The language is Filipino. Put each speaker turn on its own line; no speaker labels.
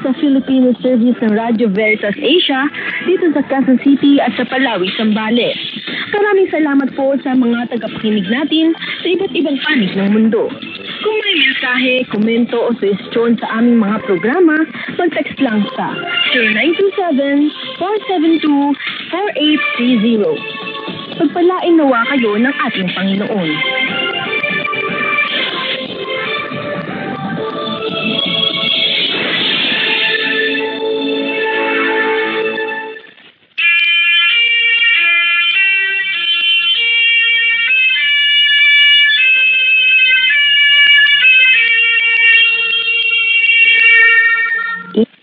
sa Filipino Service ng Radyo Veritas Asia dito sa Quezon City at sa Palawi, Zambales. Maraming salamat po sa mga tagapakinig natin sa iba't ibang panig ng mundo. Kung may mensahe, komento o suwestyon sa aming mga programa, mag-text lang sa 0927-472-4830. Pagpalain nawa kayo ng ating Panginoon.